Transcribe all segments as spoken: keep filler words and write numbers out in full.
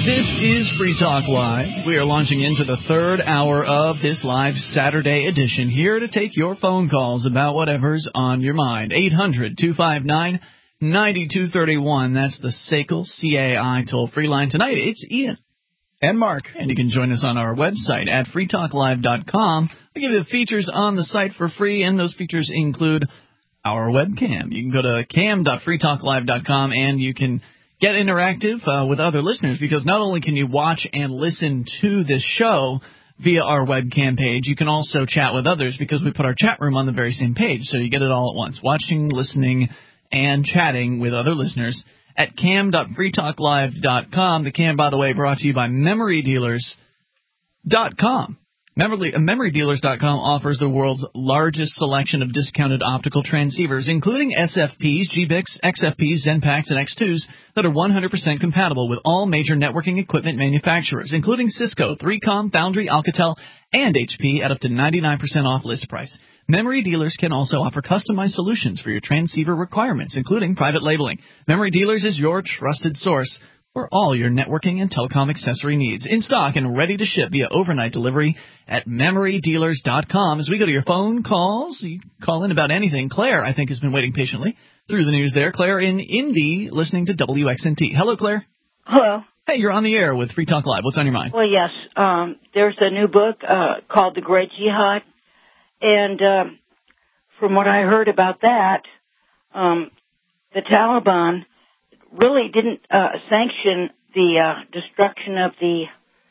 This is Free Talk Live. We are launching into the third hour of this live Saturday edition, here to take your phone calls about whatever's on your mind. eight hundred, two five nine, nine two three one. That's the S A C L C A I toll-free line. Tonight, it's Ian. And Mark. And you can join us on our website at free talk live dot com. We give you the features on the site for free, and those features include our webcam. You can go to cam dot free talk live dot com, and you can get interactive uh, with other listeners, because not only can you watch and listen to this show via our webcam page, you can also chat with others, because we put our chat room on the very same page, so you get it all at once, watching, listening, and chatting with other listeners at cam dot free talk live dot com. The Cam, by the way, brought to you by memory dealers dot com. Memory, memory dealers dot com offers the world's largest selection of discounted optical transceivers, including S F Ps, G B I Cs, X F Ps, ZenPaks, and X twos that are one hundred percent compatible with all major networking equipment manufacturers, including Cisco, three com, Foundry, Alcatel, and H P at up to ninety-nine percent off list price. Memory Dealers can also offer customized solutions for your transceiver requirements, including private labeling. Memory Dealers is your trusted source for all your networking and telecom accessory needs. In stock and ready to ship via overnight delivery at memory dealers dot com. As we go to your phone calls, you can call in about anything. Claire, I think, has been waiting patiently through the news there. Claire in Indy, listening to W X N T. Hello, Claire. Hello. Hey, you're on the air with Free Talk Live. What's on your mind? Well, yes. Um, there's a new book uh, called The Great Jihad. And um, from what I heard about that, um, the Taliban really didn't uh, sanction the uh, destruction of the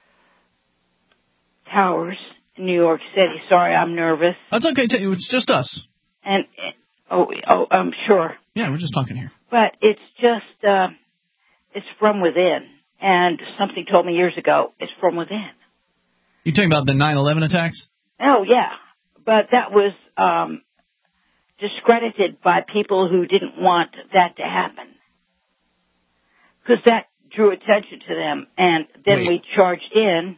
towers in New York City. Sorry, I'm nervous. That's okay. It's just us. And oh, oh, I'm sure. Yeah, we're just talking here. But it's just, uh, it's from within. And something told me years ago, it's from within. You talking about the nine eleven attacks? Oh, yeah. But that was um, discredited by people who didn't want that to happen. Because that drew attention to them, and then Wait. we charged in.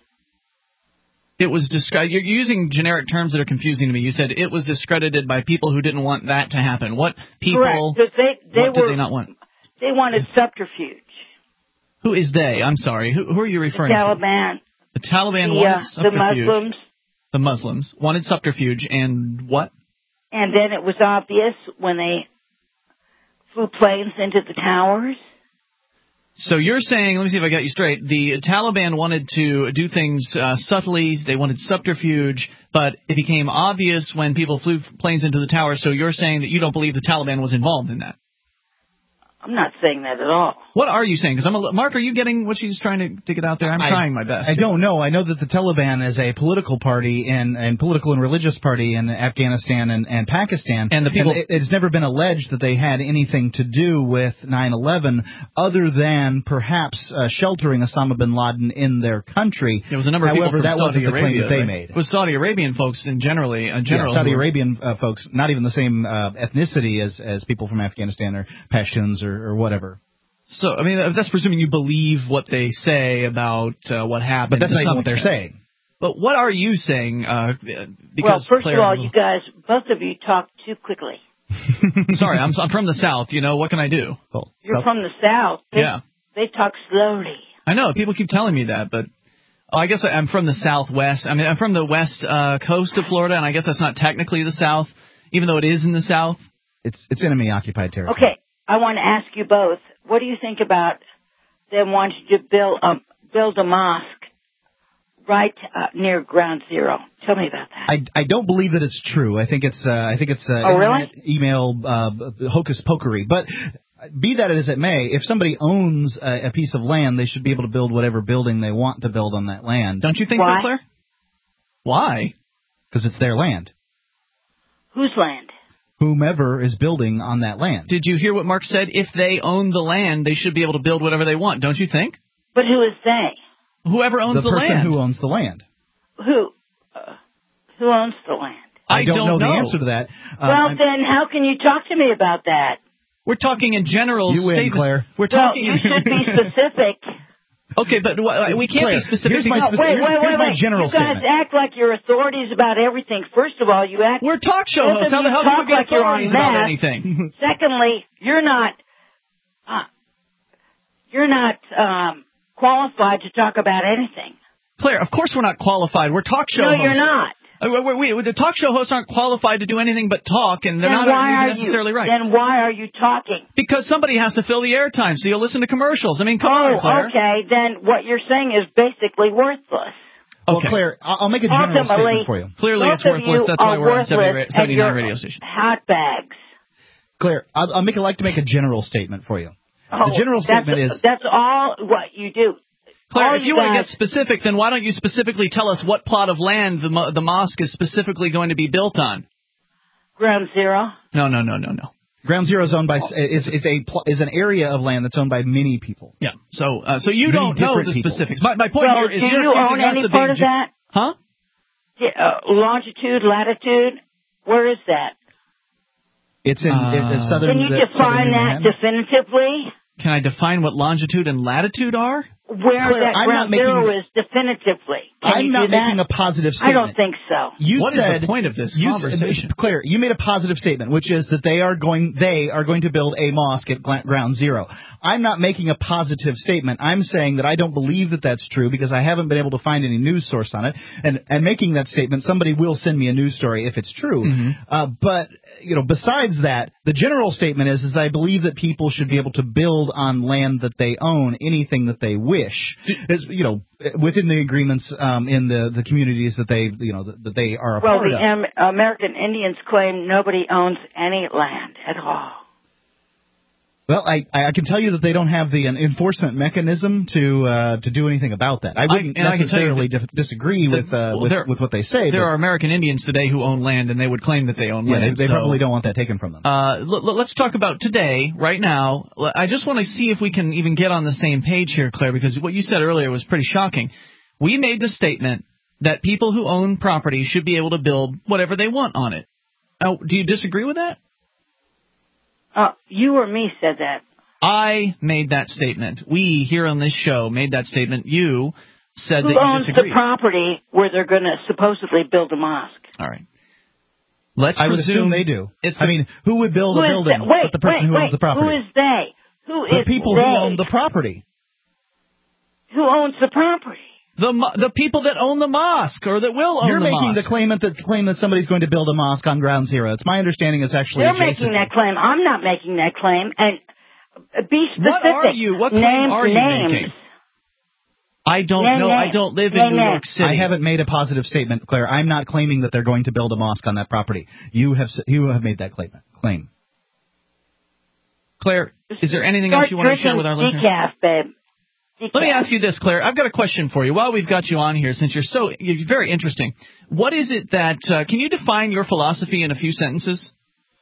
It was discredited. You're using generic terms that are confusing to me. You said it was discredited by people who didn't want that to happen. What people? Correct, because they, they what were, did they not want? They wanted subterfuge. Who is they? I'm sorry. Who, who are you referring the Taliban, to? The Taliban the, wanted uh, subterfuge. The Muslims. The Muslims wanted subterfuge, and what? And then it was obvious when they flew planes into the towers. So you're saying, let me see if I got you straight, the Taliban wanted to do things uh, subtly, they wanted subterfuge, but it became obvious when people flew planes into the towers, so you're saying that you don't believe the Taliban was involved in that? I'm not saying that at all. What are you saying? Because I'm a, Mark, are you getting what she's trying to, to get out there? I'm I, trying my best. I don't know. I know that the Taliban is a political party and, and political and religious party in Afghanistan and, and Pakistan. And the people, and it, it's never been alleged that they had anything to do with nine eleven other than perhaps uh, sheltering Osama bin Laden in their country. There was a number of However, people from that Saudi wasn't the claim Arabia, that they right? made. It was Saudi Arabian folks in generally, uh, general. Yeah, Saudi were, Arabian uh, folks, not even the same uh, ethnicity as, as people from Afghanistan or Pashtuns or, or whatever. So, I mean, that's presuming you believe what they say about uh, what happened. But that's not even what extent. they're saying. But what are you saying? Uh, because well, first Claire, of all, you guys, both of you talk too quickly. Sorry, I'm, I'm from the South. You know, what can I do? Well, You're South. from the South. They, yeah. They talk slowly. I know. People keep telling me that, but oh, I guess I'm from the Southwest. I mean, I'm from the west uh, coast of Florida, and I guess that's not technically the South, even though it is in the South. It's it's enemy-occupied territory. Okay, I want to ask you both, what do you think about them wanting to build, um, build a mosque right uh, near Ground Zero? Tell me about that. I, I don't believe that it's true. I think it's uh, I think it's uh, oh, internet, really? email uh, hocus pokery. But be that as it may, if somebody owns a, a piece of land, they should be able to build whatever building they want to build on that land. Don't you think Why? so, Claire? Why? Because it's their land. Whose land? Whomever is building on that land. Did you hear what Mark said? If they own the land, they should be able to build whatever they want. Don't you think? But who is they? Whoever owns the, the, person land. who owns the land. Who? Uh, who owns the land? I, I don't, don't know, know the answer to that. Well, um, then how can you talk to me about that? We're talking in general You win, statements. Claire. We're Well, talking. you should be specific. Okay, but uh, we can't Claire, be specific. here's my because- specific- wait, wait, here's wait, my wait. general You guys statement. act like you're authorities about everything. First of all, you act. We're talk show both hosts. of How the you hell talk do we get like you're on authorities about math. anything? Secondly, you're not. Uh, you're not um, qualified to talk about anything. Claire, of course we're not qualified. We're talk show no, hosts. No, you're not. Uh, we, we, the talk show hosts aren't qualified to do anything but talk, and they're then not why necessarily are you, right. Then why are you talking? Because somebody has to fill the airtime, so you'll listen to commercials. I mean, come oh, on, Claire. okay. Then what you're saying is basically worthless. Well, Okay. Claire, I'll make a general Ultimately, statement for you. Clearly, it's both of worthless. you That's why are we're on worthless seventy-nine and radio station. Hot bags. Claire, I'll, I'll make. I'd like to make a general statement for you. Oh, the general statement that's, is that's all what you do. Claire, all if you, you want to get specific, then why don't you specifically tell us what plot of land the mo- the mosque is specifically going to be built on? Ground Zero. No, no, no, no, no. Ground Zero is owned by is is a pl- is an area of land that's owned by many people. Yeah. So uh, so you Many don't know the different people. specifics. My my point Well, here is do you're you accusing own us any of part being of ju- that? Huh? Yeah, uh, longitude, latitude. Where is that? It's in Uh, it, it's southern. Can you the, define southern that Manhattan. definitively? Can I define what longitude and latitude are? Where Claire, that I'm ground not making- zero is definitively. Can I'm you not do that? making a positive I statement. don't think so. You What is said, the point of this you conversation? Said, Claire, you made a positive statement, which is that they are going they are going to build a mosque at Gla- Ground Zero. I'm not making a positive statement. I'm saying that I don't believe that that's true because I haven't been able to find any news source on it. And and making that statement, somebody will send me a news story if it's true. Mm-hmm. Uh, but you know, besides that, the general statement is is I believe that people should be able to build on land that they own anything that they wish. As, you know, within the agreements um, in the, the communities that they you know that, that they are a Well, part the of. Am- American Indians claim nobody owns any land at all. Well, I, I can tell you that they don't have the an enforcement mechanism to uh, to do anything about that. I wouldn't I, and I can tell you necessarily that- dif- disagree with uh, well, with, there- with what they say. There but, are American Indians today who own land, and they would claim that they own yeah, land. they, they so, probably don't want that taken from them. Uh, l- l- let's talk about today, right now. L- I just want to see if we can even get on the same page here, Claire, because what you said earlier was pretty shocking. We made the statement that people who own property should be able to build whatever they want on it. Now, do you disagree with that? Uh, you or me said that. I made that statement. We here on this show made that statement. You said Who that you owns disagreed. the property where they're going to supposedly build a mosque? All right. Let's I would presume assume they do. It's I the- mean, who would build Who a is building that? Wait, but the person wait, who wait. owns the property? Who is they? Who the is people they? who own the property. Who owns the property? The mo- the people that own the mosque or that will own You're the making mosque. the claimant that claim that somebody's going to build a mosque on Ground Zero. It's my understanding it's actually They're adjacent. making that claim. I'm not making that claim. And uh, be specific. What are you? What claim Names, are you names. making? I don't Name know. I names. don't live in Name New York names. City. I haven't made a positive statement, Claire. I'm not claiming that they're going to build a mosque on that property. You have s- you have made that claim. Claim. Claire, is there anything Start else you want to share with our drinking listeners? decaf, babe. Decaf. Let me ask you this, Claire. I've got a question for you. While we've got you on here, since you're so you're very interesting, what is it that uh, can you define your philosophy in a few sentences?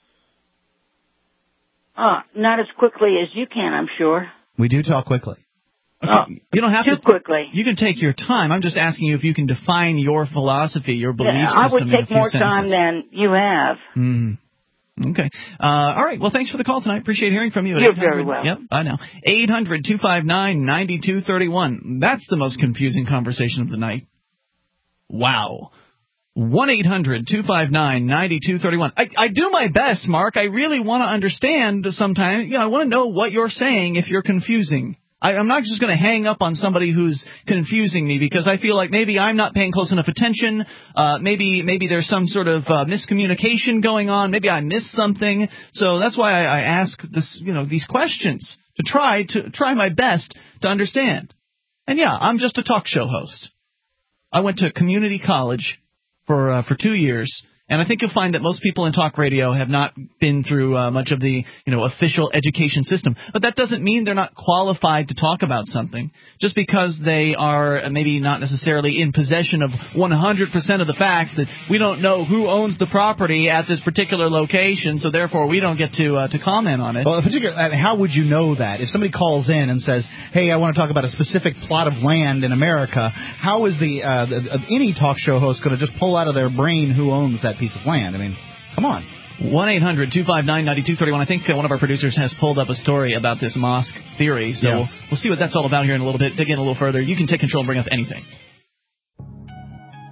Uh, not as quickly as you can, I'm sure. We do talk quickly. Okay. Oh, you don't have too to. quickly. You can take your time. I'm just asking you if you can define your philosophy, your belief Yeah, I system would in a take few more sentences. time than you have. Mm. Okay. Uh, all right. Well, thanks for the call tonight. Appreciate hearing from you. At You're eight hundred very well. Yep, I know. eight hundred two five nine nine two three one. That's the most confusing conversation of the night. Wow. one eight hundred two five nine nine two three one. I, I do my best, Mark. I really want to understand sometimes. You know, I want to know what you're saying if you're confusing. I, I'm not just going to hang up on somebody who's confusing me because I feel like maybe I'm not paying close enough attention. Uh, maybe maybe there's some sort of uh, miscommunication going on. Maybe I missed something. So that's why I, I ask this, you know, these questions to try to try my best to understand. And yeah, I'm just a talk show host. I went to community college for uh, for two years. And I think you'll find that most people in talk radio have not been through uh, much of the, you know, official education system. But that doesn't mean they're not qualified to talk about something. Just because they are maybe not necessarily in possession of one hundred percent of the facts that we don't know who owns the property at this particular location, so therefore we don't get to uh, to comment on it. Well, in particular, I mean, how would you know that? If somebody calls in and says, hey, I want to talk about a specific plot of land in America, how is the, uh, the uh, any talk show host going to just pull out of their brain who owns that piece of land? I mean, come on. one eight hundred two five nine nine two three one. I think uh, one of our producers has pulled up a story about this mosque theory, so Yeah. we'll, we'll see what that's all about here in a little bit. Dig in a little further. You can take control and bring up anything.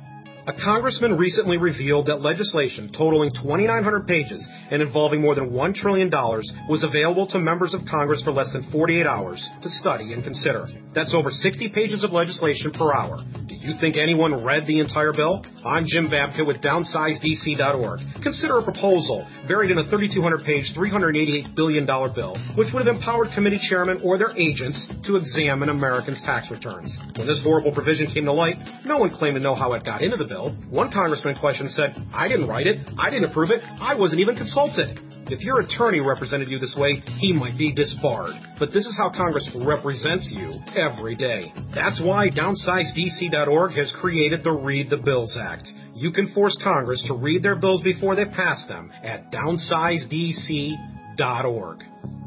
A congressman recently revealed that legislation totaling twenty-nine hundred pages and involving more than one trillion dollars was available to members of Congress for less than forty-eight hours to study and consider. That's over sixty pages of legislation per hour. Do you think anyone read the entire bill? I'm Jim Babka with downsize D C dot org. Consider a proposal buried in a thirty-two hundred page, three hundred eighty-eight billion dollars bill, which would have empowered committee chairmen or their agents to examine Americans' tax returns. When this horrible provision came to light, no one claimed to know how it got into the bill. One congressman in question said, I didn't write it, I didn't approve it, I wasn't even consulted. If your attorney represented you this way, he might be disbarred. But this is how Congress represents you every day. That's why downsize D C dot org has created the Read the Bills Act. You can force Congress to read their bills before they pass them at downsize D C dot org.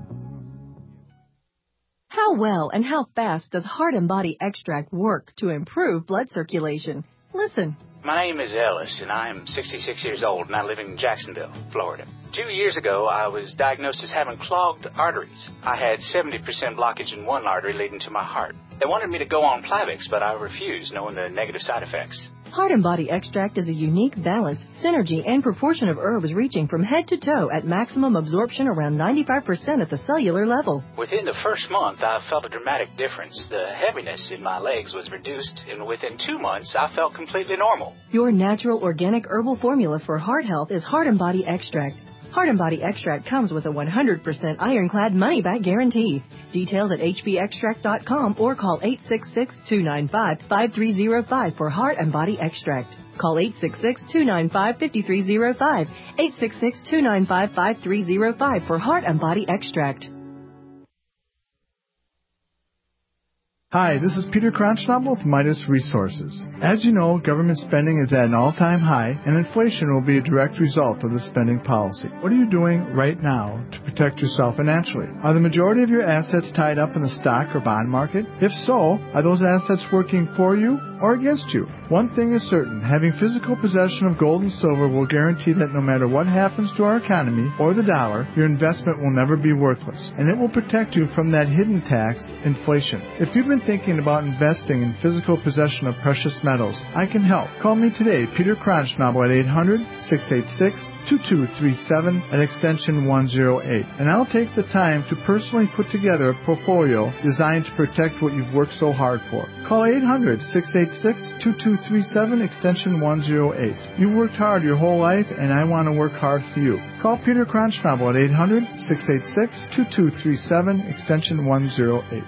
How well and how fast does Heart and Body Extract work to improve blood circulation? Listen. My name is Ellis, and I am sixty-six years old, and I live in Jacksonville, Florida. Two years ago, I was diagnosed as having clogged arteries. I had seventy percent blockage in one artery leading to my heart. They wanted me to go on Plavix, but I refused, knowing the negative side effects. Heart and Body Extract is a unique balance, synergy, and proportion of herbs reaching from head to toe at maximum absorption around ninety-five percent at the cellular level. Within the first month, I felt a dramatic difference. The heaviness in my legs was reduced, and within two months, I felt completely normal. Your natural organic herbal formula for heart health is Heart and Body Extract. Heart and Body Extract comes with a one hundred percent ironclad money-back guarantee. Details at h b extract dot com or call eight six six, two nine five, five three zero five for Heart and Body Extract. Call eight six six, two nine five, five three zero five, eight six six, two nine five, five three zero five for Heart and Body Extract. Hi, this is Peter Kronschnabel with Midas Resources. As you know, government spending is at an all-time high, and inflation will be a direct result of the spending policy. What are you doing right now to protect yourself financially? Are the majority of your assets tied up in the stock or bond market? If so, are those assets working for you or against you? One thing is certain, having physical possession of gold and silver will guarantee that no matter what happens to our economy or the dollar, your investment will never be worthless, and it will protect you from that hidden tax, inflation. If you've been thinking about investing in physical possession of precious metals, I can help. Call me today, Peter Kronschnabel, at eight hundred, six eight six, two two three seven at extension one oh eight, and I'll take the time to personally put together a portfolio designed to protect what you've worked so hard for. Call eight hundred, six eight six, two two three seven, extension one oh eight. You've worked hard your whole life, and I want to work hard for you. Call Peter Kronschnabel at eight hundred, six eight six, two two three seven, extension one oh eight.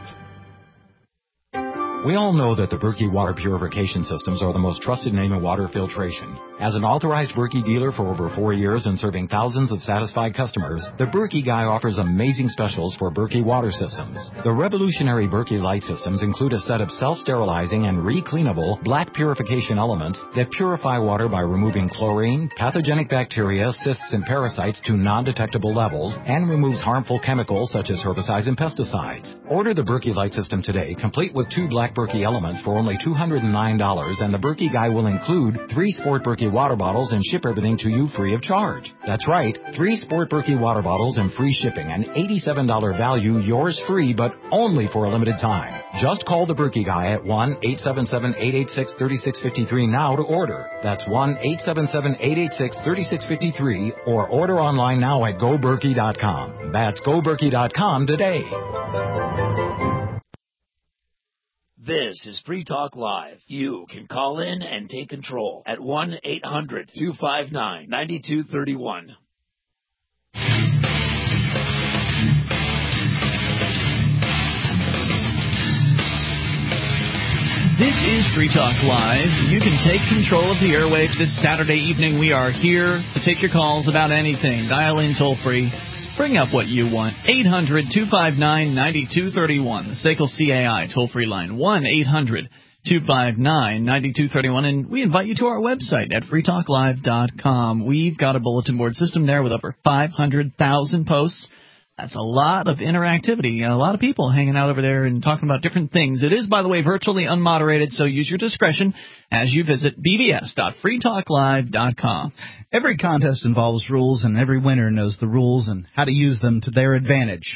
We all know that the Berkey water purification systems are the most trusted name in water filtration. As an authorized Berkey dealer for over four years and serving thousands of satisfied customers, the Berkey Guy offers amazing specials for Berkey water systems. The revolutionary Berkey Light systems include a set of self-sterilizing and re-cleanable black purification elements that purify water by removing chlorine, pathogenic bacteria, cysts, and parasites to non-detectable levels, and removes harmful chemicals such as herbicides and pesticides. Order the Berkey Light system today, complete with two black Berkey elements for only two hundred nine dollars, and the Berkey Guy will include three Sport Berkey water bottles and ship everything to you free of charge. That's right, three Sport Berkey water bottles and free shipping, an eighty-seven dollars value, yours free, but only for a limited time. Just call the Berkey Guy at one eight seven seven, eight eight six, three six five three now to order. That's one eight seven seven, eight eight six, three six five three, or order online now at go berkey dot com. That's go berkey dot com today. This is Free Talk Live. You can call in and take control at one eight hundred, two five nine, nine two three one. This is Free Talk Live. You can take control of the airwaves this Saturday evening. We are here to take your calls about anything. Dial in toll-free. Bring up what you want. eight hundred, two five nine, nine two three one. The S A C L C A I toll-free line. one eight hundred, two five nine, nine two three one. And we invite you to our website at free talk live dot com. We've got a bulletin board system there with over five hundred thousand posts. That's a lot of interactivity, a lot of people hanging out over there and talking about different things. It is, by the way, virtually unmoderated, so use your discretion as you visit b b s dot free talk live dot com. Every contest involves rules, and every winner knows the rules and how to use them to their advantage.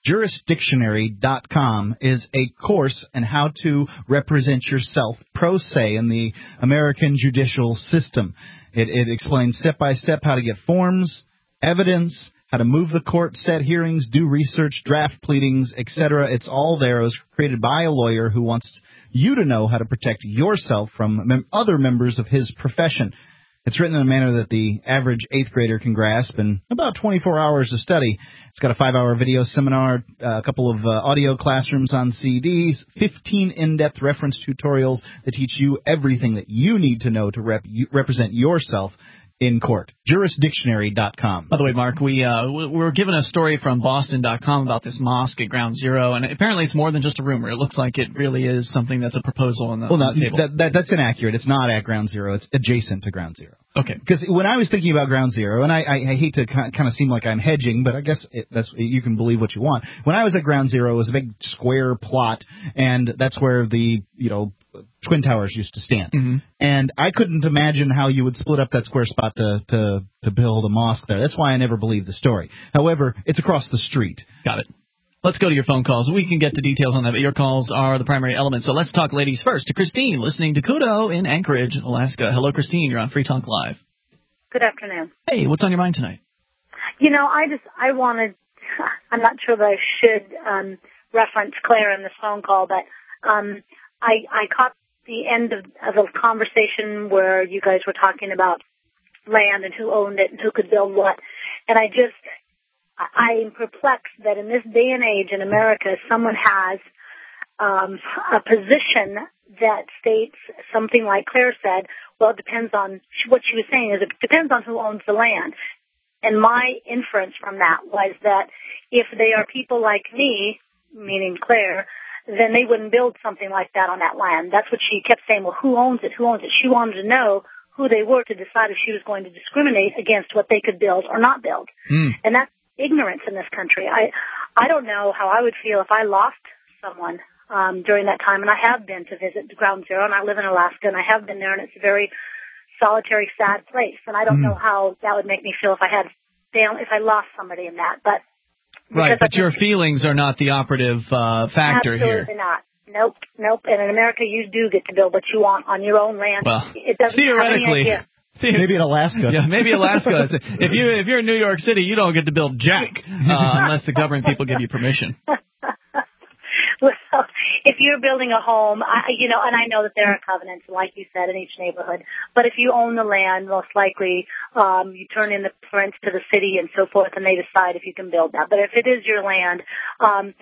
Jurisdictionary dot com is a course on how to represent yourself pro se in the American judicial system. It, it explains step by step how to get forms, evidence, how to move the court, set hearings, do research, draft pleadings, et cetera. It's all there. It was created by a lawyer who wants you to know how to protect yourself from mem- other members of his profession. It's written in a manner that the average eighth grader can grasp in about twenty-four hours of study. It's got a five-hour video seminar, uh, a couple of uh, audio classrooms on C Ds, fifteen in-depth reference tutorials that teach you everything that you need to know to rep- you, represent yourself in court. Jurisdictionary dot com. By the way, Mark, we uh, we were given a story from Boston dot com about this mosque at Ground Zero, and apparently it's more than just a rumor. It looks like it really is something that's a proposal on the, well, on no, the table. That, that, that's inaccurate. It's not at Ground Zero. It's adjacent to Ground Zero. Okay. Because when I was thinking about Ground Zero, and I, I, I hate to kind of seem like I'm hedging, but I guess it, that's you can believe what you want. When I was at Ground Zero, it was a big square plot, and that's where the, you know, Twin Towers used to stand. Mm-hmm. And I couldn't imagine how you would split up that square spot to, to, to build a mosque there. That's why I never believed the story. However, it's across the street. Got it. Let's go to your phone calls. We can get to details on that, but your calls are the primary element. So let's talk ladies first. To Christine, listening to Kudo in Anchorage, Alaska. Hello, Christine. You're on Free Talk Live. Good afternoon. Hey, what's on your mind tonight? You know, I just, I wanted, I'm not sure that I should um, reference Claire in this phone call, but um, I, I caught the end of, of a conversation where you guys were talking about land and who owned it and who could build what. And I just, I am perplexed that in this day and age in America, someone has um, a position that states something like Claire said, well, it depends on, what she was saying is it depends on who owns the land. And my inference from that was that if they are people like me, meaning Claire, then they wouldn't build something like that on that land. That's what she kept saying, well, who owns it, who owns it? She wanted to know who they were to decide if she was going to discriminate against what they could build or not build. Mm. And that's ignorance in this country. I I don't know how I would feel if I lost someone um, during that time, and I have been to visit Ground Zero, and I live in Alaska, and I have been there, and it's a very solitary, sad place, and I don't mm. know how that would make me feel if I had if I lost somebody in that. But right, but your feelings are not the operative uh, factor absolutely here. Absolutely not. Nope, nope. And in America, you do get to build what you want on your own land. Well, it doesn't theoretically. Have any idea. Maybe in Alaska. Yeah, maybe Alaska. If you if you're in New York City, you don't get to build jack uh, unless the government people give you permission. Well, if you're building a home, I, you know, and I know that there are covenants, like you said, in each neighborhood. But if you own the land, most likely um, you turn in the prints to the city and so forth, and they decide if you can build that. But if it is your land, um,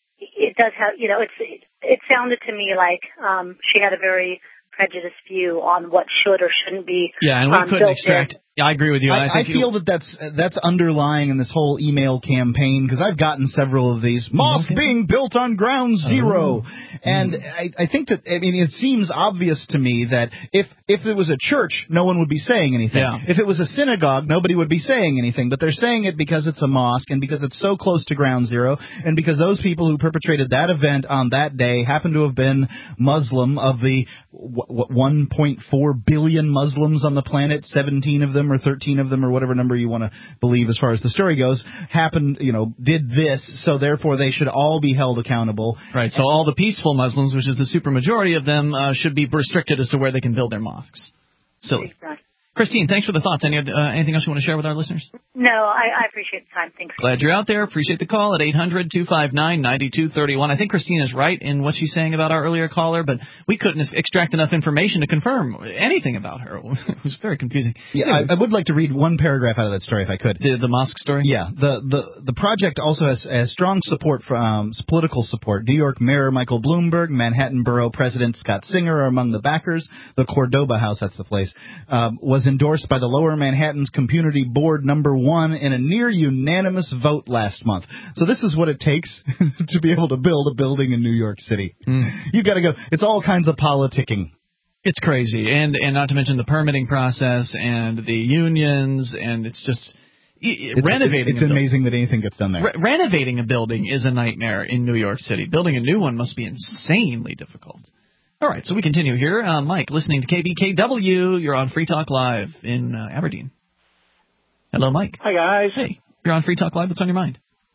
it does have, you know, it's it, it sounded to me like um, she had a very prejudiced view on what should or shouldn't be. Yeah, and we um, couldn't extract. in. Yeah, I agree with you. I, I, think I feel that that's that's underlying in this whole email campaign, because I've gotten several of these. Mosque okay. being built on Ground Zero. Oh. And mm. I, I think that, I mean, it seems obvious to me that if, if there was a church, no one would be saying anything. Yeah. If it was a synagogue, nobody would be saying anything. But they're saying it because it's a mosque and because it's so close to Ground Zero and because those people who perpetrated that event on that day happen to have been Muslim. Of the what, one point four billion Muslims on the planet, seventeen of them or thirteen of them or whatever number you want to believe as far as the story goes, happened, you know, did this, so therefore they should all be held accountable. Right, so all the peaceful Muslims, which is the supermajority of them, uh, should be restricted as to where they can build their mosques. Silly. Exactly. Christine, thanks for the thoughts. Any, uh, anything else you want to share with our listeners? No, I, I appreciate the time. Thanks. Glad you're out there. Appreciate the call at eight hundred two five nine nine two three one. I think Christine is right in what she's saying about our earlier caller, but we couldn't extract enough information to confirm anything about her. It was very confusing. Yeah, I, I would like to read one paragraph out of that story if I could. The, the mosque story? Yeah. The, the, the project also has, has strong support from um, political support. New York Mayor Michael Bloomberg, Manhattan Borough President Scott Singer are among the backers. The Cordoba House, that's the place, um, was endorsed by the lower Lower Manhattan's Community Board number one in a near unanimous vote last month. So this is what it takes to be able to build a building in New York City. Mm. You've got to go. It's all kinds of politicking. It's crazy, and and not to mention the permitting process and the unions, and it's just it's, renovating. It's, it's amazing that anything gets done there. Re- renovating a building is a nightmare in New York City. Building a new one must be insanely difficult. All right, so we continue here. Uh, Mike, listening to K B K W, you're on Free Talk Live in uh, Aberdeen. Hello, Mike. Hi, guys. Hey, you're on Free Talk Live. What's on your mind?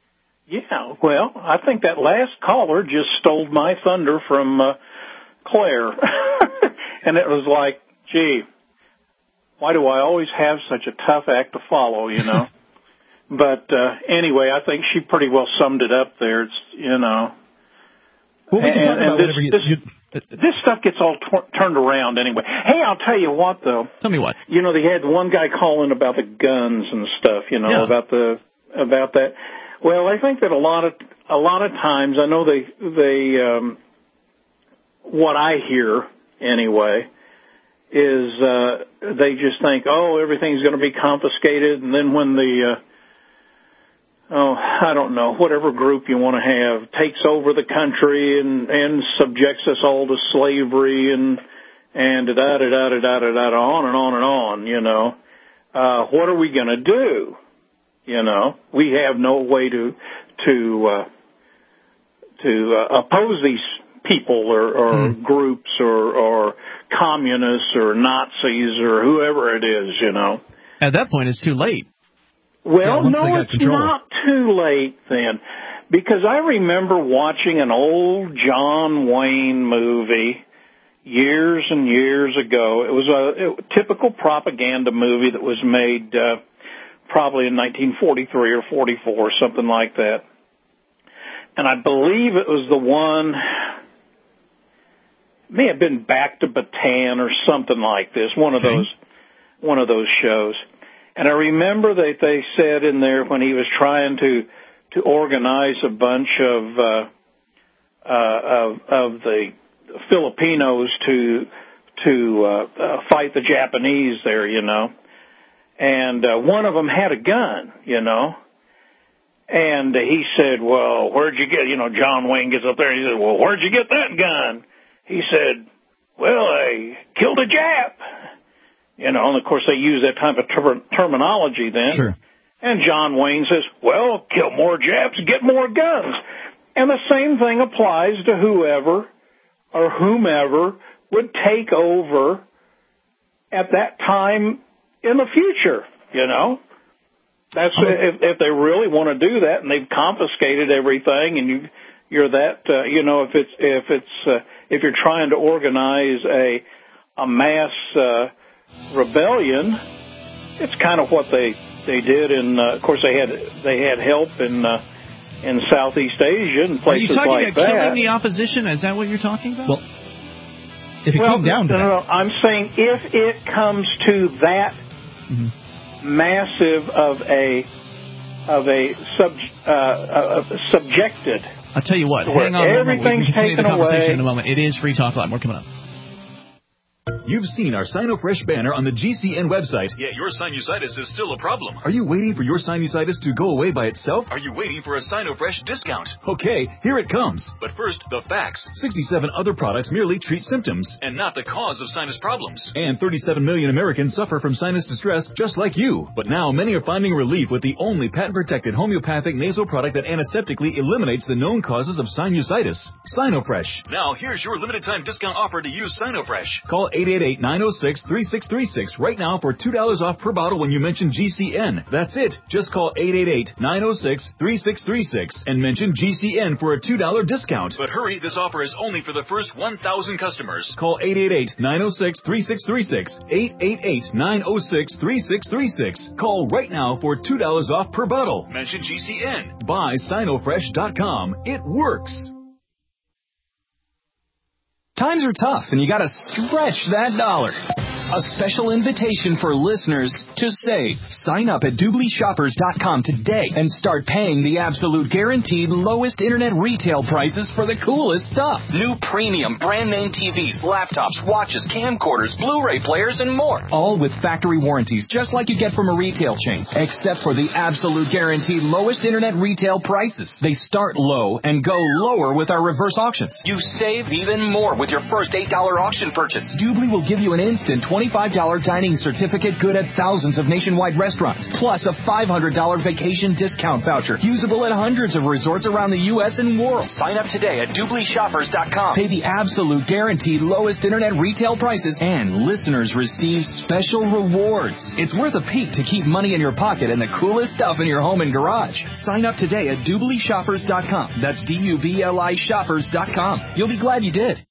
Yeah, well, I think that last caller just stole my thunder from uh, Claire. And it was like, gee, why do I always have such a tough act to follow, you know? But uh, anyway, I think she pretty well summed it up there. It's, you know. Well, we can and, talk about this, whatever you, this, you... this stuff gets all t- turned around anyway. Hey, I'll tell you what, though. Tell me what. You know, they had one guy calling about the guns and stuff, you know, yeah. about the about that. Well, I think that a lot of a lot of times, I know they they um, what I hear anyway is uh, they just think, oh, everything's going to be confiscated, and then when the uh, oh, I don't know, whatever group you want to have takes over the country and, and subjects us all to slavery and, and da da da da da da da on and on and on, you know, uh, what are we going to do? You know, we have no way to, to, uh, to uh, oppose these people or, or mm. groups or, or communists or Nazis or whoever it is, you know. At that point, it's too late. Well, yeah, no, it's control. not too late then, because I remember watching an old John Wayne movie years and years ago. It was a, a typical propaganda movie that was made uh, probably in nineteen forty-three or forty-four, something like that. And I believe it was the one, it may have been Back to Bataan or something like this, one of okay. those, one of those shows. And I remember that they said in there when he was trying to to organize a bunch of uh, uh, of, of the Filipinos to to uh, uh, fight the Japanese there, you know, and uh, one of them had a gun, you know, and he said, "Well, where'd you get?" You know, John Wayne gets up there and he said, "Well, where'd you get that gun?" He said, "Well, I killed a Jap." You know, and of course they use that type of ter- terminology then. Sure. And John Wayne says, well, kill more Japs, get more guns. And the same thing applies to whoever or whomever would take over at that time in the future, you know. That's if, if they really want to do that and they've confiscated everything and you, you're that, uh, you know, if it's, if it's, uh, if you're trying to organize a, a mass, uh, rebellion, it's kind of what they they did, and uh, of course they had they had help in uh, in Southeast Asia and places like that. Are you talking about killing the opposition? Is that what you're talking about? Well, if it well, came down to no, that, no, no, I'm saying if it comes to that mm-hmm. massive of a of a sub uh, uh, subjected. I'll tell you what. Hang on, everything's we can continue taken the conversation away. in a moment. It is Free Talk Live. More coming up. You've seen our SinoFresh banner on the G C N website. Yet your sinusitis is still a problem. Are you waiting for your sinusitis to go away by itself? Are you waiting for a SinoFresh discount? Okay, here it comes. But first, the facts. sixty-seven other products merely treat symptoms. And not the cause of sinus problems. And thirty-seven million Americans suffer from sinus distress just like you. But now many are finding relief with the only patent-protected homeopathic nasal product that antiseptically eliminates the known causes of sinusitis. SinoFresh. Now here's your limited time discount offer to use SinoFresh. Call eight eight eight, nine oh six, three six three six right now for two dollars off per bottle when you mention G C N. That's it. Just call eight eight eight, nine oh six, three six three six and mention G C N for a two dollars discount. But hurry, this offer is only for the first one thousand customers. Call eight eight eight, nine oh six, three six three six, eight eight eight, nine oh six, three six three six. Call right now for two dollars off per bottle. Mention G C N. Buy Sinofresh dot com. It works. Times are tough, and you gotta stretch that dollar. A special invitation for listeners to save. Sign up at Doobly Shoppers dot com today and start paying the absolute guaranteed lowest internet retail prices for the coolest stuff. New premium brand name T Vs, laptops, watches, camcorders, Blu-ray players, and more. All with factory warranties, just like you get from a retail chain, except for the absolute guaranteed lowest internet retail prices. They start low and go lower with our reverse auctions. You save even more with your first eight dollars auction purchase. Doobly will give you an instant twenty twenty-five dollars dining certificate good at thousands of nationwide restaurants, plus a five hundred dollars vacation discount voucher usable at hundreds of resorts around the U S and world. Sign up today at Doobly Shoppers dot com. Pay the absolute guaranteed lowest internet retail prices, and listeners receive special rewards. It's worth a peek to keep money in your pocket and the coolest stuff in your home and garage. Sign up today at Doobly Shoppers dot com. That's D U B L I Shoppers dot com. You'll be glad you did.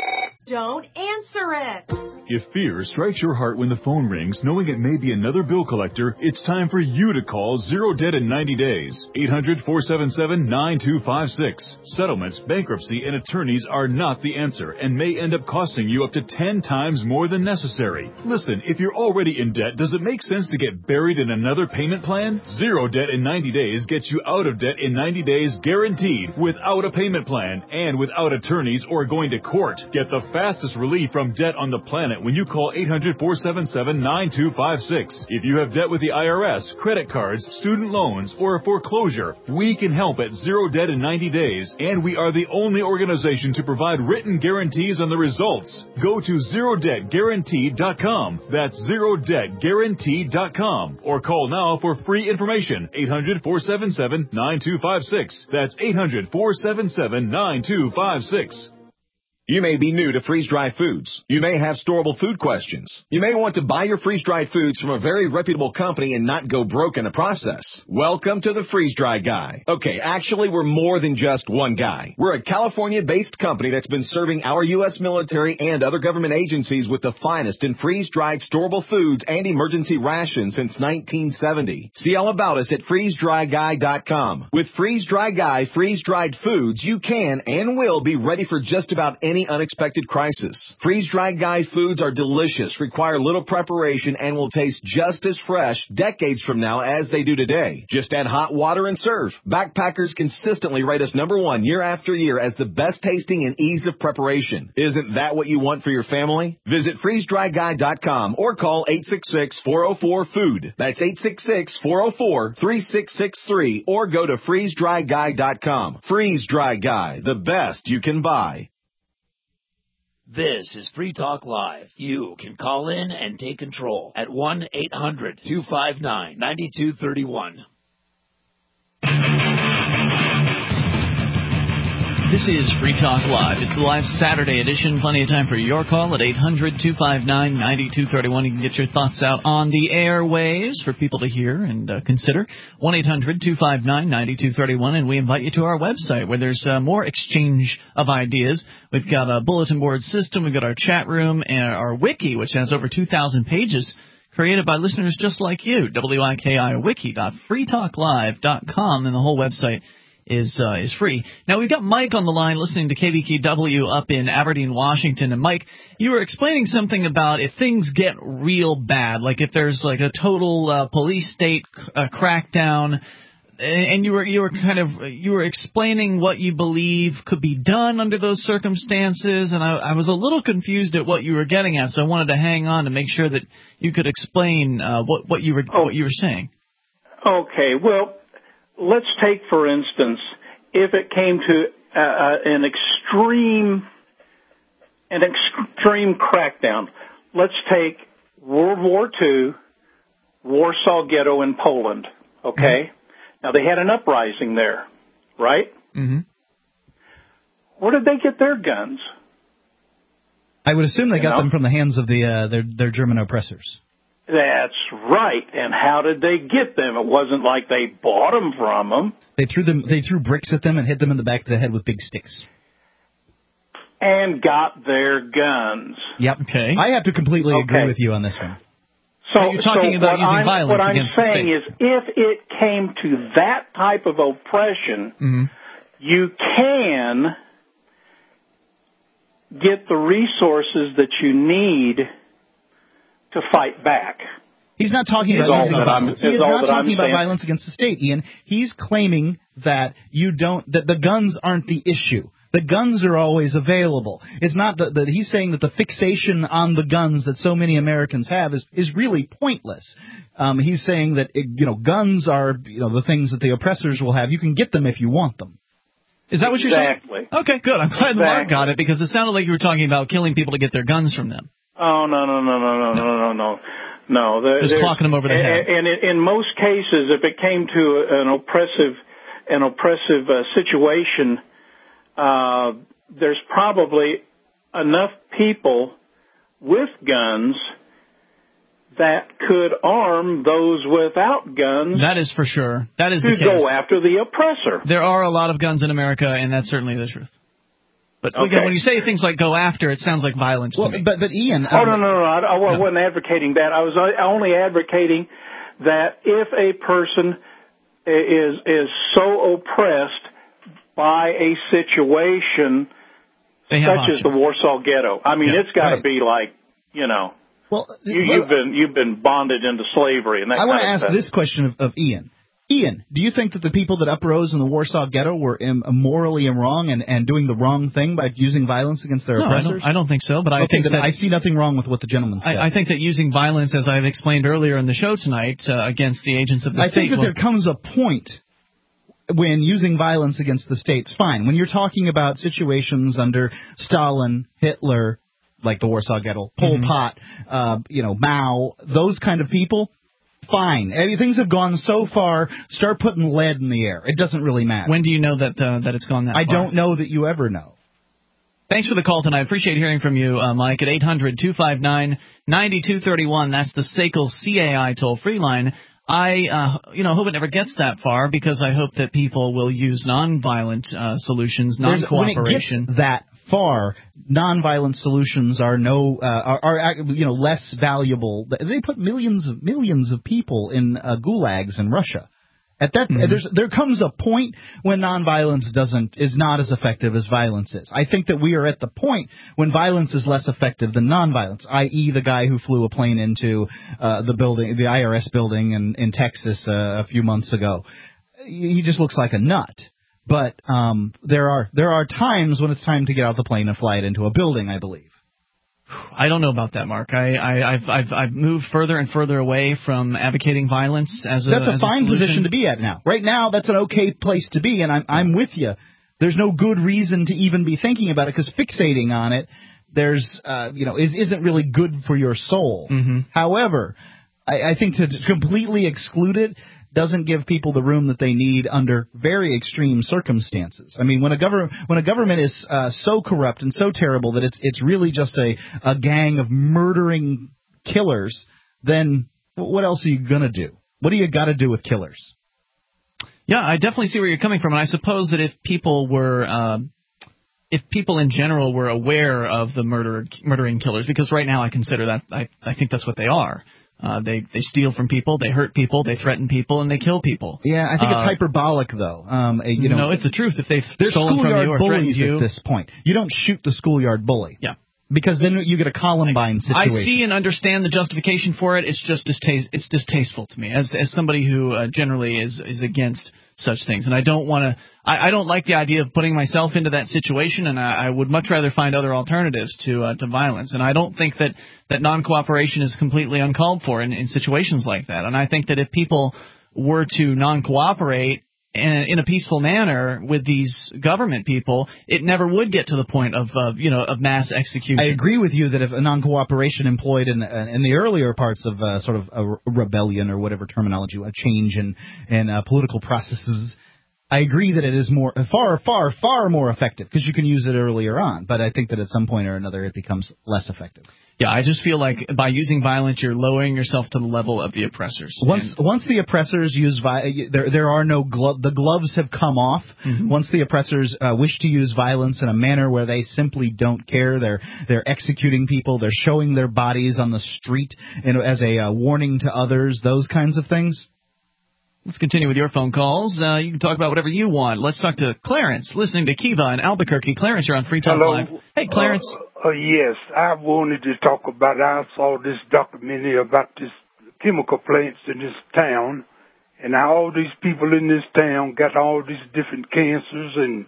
Don't answer it. If fear strikes your heart when the phone rings, knowing it may be another bill collector, it's time for you to call Zero Debt in ninety days. eight hundred, four seven seven, nine two five six. Settlements, bankruptcy, and attorneys are not the answer and may end up costing you up to ten times more than necessary. Listen, if you're already in debt, does it make sense to get buried in another payment plan? Zero Debt in ninety days gets you out of debt in ninety days guaranteed, without a payment plan and without attorneys or going to court. Get the fastest relief from debt on the planet when you call eight hundred, four seven seven, nine two five six. If you have debt with the I R S, credit cards, student loans, or a foreclosure, we can help at Zero Debt in ninety days, and we are the only organization to provide written guarantees on the results. Go to zero debt guaranteed dot com. That's zero debt guaranteed dot com. Or call now for free information. eight hundred, four seven seven, nine two five six. That's eight hundred, four seven seven, nine two five six. You may be new to freeze-dried foods. You may have storable food questions. You may want to buy your freeze-dried foods from a very reputable company and not go broke in the process. Welcome to the Freeze-Dry Guy. Okay, actually, we're more than just one guy. We're a California-based company that's been serving our U S military and other government agencies with the finest in freeze-dried storable foods and emergency rations since nineteen seventy. See all about us at freeze dry guy dot com. With Freeze-Dry Guy freeze-dried foods, you can and will be ready for just about any unexpected crisis. Freeze-Dried Guy foods are delicious, require little preparation, and will taste just as fresh decades from now as they do today. Just add hot water and serve. Backpackers consistently rate us number one year after year as the best tasting and ease of preparation. Isn't that what you want for your family? Visit freeze dry guy dot com or call eight six six, four oh four, food. That's eight six six, four oh four, three six six three, or go to freeze dry guy dot com. Freeze-Dry Guy, the best you can buy. This is Free Talk Live. You can call in and take control at one eight hundred, two five nine, nine two three one. This is Free Talk Live. It's the live Saturday edition. Plenty of time for your call at eight hundred, two five nine, nine two three one. You can get your thoughts out on the airwaves for people to hear and uh, consider. one eight hundred, two five nine, nine two three one. And we invite you to our website where there's uh, more exchange of ideas. We've got a bulletin board system. We've got our chat room and our wiki, which has over two thousand pages created by listeners just like you. W I K I wiki dot free talk live dot com, and the whole website is uh, is free. Now, we've got Mike on the line listening to K B Q W up in Aberdeen, Washington. And, Mike, you were explaining something about if things get real bad, like if there's like a total uh, police state uh, crackdown, and you were you were kind of you were explaining what you believe could be done under those circumstances, and I, I was a little confused at what you were getting at, so I wanted to hang on to make sure that you could explain uh, what what you were oh. what you were saying. Okay, well, let's take, for instance, if it came to uh, an extreme, an extreme crackdown. Let's take World War Two, Warsaw Ghetto in Poland, okay? Mm-hmm. Now, they had an uprising there, right? Mm-hmm. Where did they get their guns? I would assume they you got know? them from the hands of the uh, their, their German oppressors. That's right. And how did they get them? It wasn't like they bought them from them. They threw them. They threw bricks at them and hit them in the back of the head with big sticks. And got their guns. Yep. Okay. I have to completely okay. agree with you on this one. So, You're talking so about what using I'm, violence what I'm against the saying state. is, if it came to that type of oppression, mm-hmm. you can get the resources that you need to fight back. He's not talking is about using violence. He is not talking about saying. violence against the state, Ian. He's claiming that you don't that the guns aren't the issue. The guns are always available. It's not that, that he's saying that the fixation on the guns that so many Americans have is, is really pointless. Um, he's saying that it, you know guns are you know the things that the oppressors will have. You can get them if you want them. Is that what you're exactly. saying? Okay, good. I'm glad exactly. Mark got it because it sounded like you were talking about killing people to get their guns from them. Oh, no, no, no, no, no, no, no, no. No, there, just clocking them over the head. And, and in most cases, if it came to an oppressive, an oppressive uh, situation, uh, there's probably enough people with guns that could arm those without guns. That is for sure. That is to the case. go after the oppressor. There are a lot of guns in America, and that's certainly the truth. But okay. again, when you say things like go after, it sounds like violence well, to me. But, but Ian... Oh, um, no, no, no. I, I wasn't no. advocating that. I was only advocating that if a person is is so oppressed by a situation such options. as the Warsaw Ghetto, I mean, yeah, it's got to right. be like, you know, well, you, well, you've been you've been bonded into slavery. And that I want to kind of ask stuff. this question of, of Ian. Ian, do you think that the people that uprose in the Warsaw Ghetto were Im- morally wrong and, and doing the wrong thing by using violence against their no, oppressors? I don't, I don't think so, but I okay, think that, that I see nothing wrong with what the gentleman said. I, I think that using violence, as I've explained earlier in the show tonight, uh, against the agents of the I state... think that will, there comes a point when using violence against the state's fine. When you're talking about situations under Stalin, Hitler, like the Warsaw Ghetto, Pol mm-hmm. Pot, uh, you know, Mao, those kind of people... Fine. I mean, things have gone so far. Start putting lead in the air. It doesn't really matter. When do you know that uh, that it's gone that I far? I don't know that you ever know. Thanks for the call tonight. I appreciate hearing from you, uh, Mike, at eight hundred two five nine nine two three one. That's the S A C L C A I toll-free line. I, uh, you know, hope it never gets that far because I hope that people will use nonviolent uh, solutions, non-cooperation. When it gets that far, nonviolent solutions are no, uh, are, are you know less valuable. They put millions of millions of people in uh, gulags in Russia. At that, mm-hmm. there's, there comes a point when nonviolence doesn't is not as effective as violence is. I think that we are at the point when violence is less effective than nonviolence, that is, the guy who flew a plane into uh, the building, the I R S building in in Texas uh, a few months ago. He just looks like a nut. But um, there are there are times when it's time to get out the plane and fly it into a building, I believe. I don't know about that, Mark. I, I, I've, I've, I've moved further and further away from advocating violence as a That's a as fine a position to be at now. Right now, that's an okay place to be, and I'm I'm with you. There's no good reason to even be thinking about it because fixating on it, there's uh, you know, is isn't really good for your soul. Mm-hmm. However, I, I think to completely exclude it doesn't give people the room that they need under very extreme circumstances. I mean, when a government when a government is uh, so corrupt and so terrible that it's it's really just a, a gang of murdering killers, then what else are you gonna do? What do you got to do with killers? Yeah, I definitely see where you're coming from, and I suppose that if people were. Uh If people in general were aware of the murder, murdering killers, because right now I consider that, I, I think that's what they are. Uh, they they steal from people, they hurt people, they threaten people, and they kill people. Yeah, I think uh, it's hyperbolic, though. Um, you know, no, it's the truth. If they've they're stolen from you or threatened bullies you, at this point. You don't shoot the schoolyard bully. Yeah. Because then you get a Columbine situation. I see and understand the justification for it. It's just distaste, it's distasteful to me as as somebody who uh, generally is is against such things, and I don't want to. I, I don't like the idea of putting myself into that situation, and I, I would much rather find other alternatives to uh, to violence. And I don't think that that non-cooperation is completely uncalled for in, in situations like that. And I think that if people were to non-cooperate in, in a peaceful manner with these government people, it never would get to the point of uh, you know of mass execution. I agree with you that if a non-cooperation employed in in the earlier parts of uh, sort of a rebellion or whatever terminology, a change in in uh, political processes, I agree that it is more far far far more effective because you can use it earlier on. But I think that at some point or another it becomes less effective. Yeah, I just feel like by using violence, you're lowering yourself to the level of the oppressors. Once and once the oppressors use vi- there there are no glove. The gloves have come off. Mm-hmm. Once the oppressors uh, wish to use violence in a manner where they simply don't care, they're they're executing people, they're showing their bodies on the street you know, as a uh, warning to others. Those kinds of things. Let's continue with your phone calls. Uh, you can talk about whatever you want. Let's talk to Clarence, listening to Kiva in Albuquerque. Clarence, you're on Free Talk Hello. Live. Hey, Clarence. Uh, uh, yes, I wanted to talk about, I saw this documentary about this chemical plants in this town, and how all these people in this town got all these different cancers, and,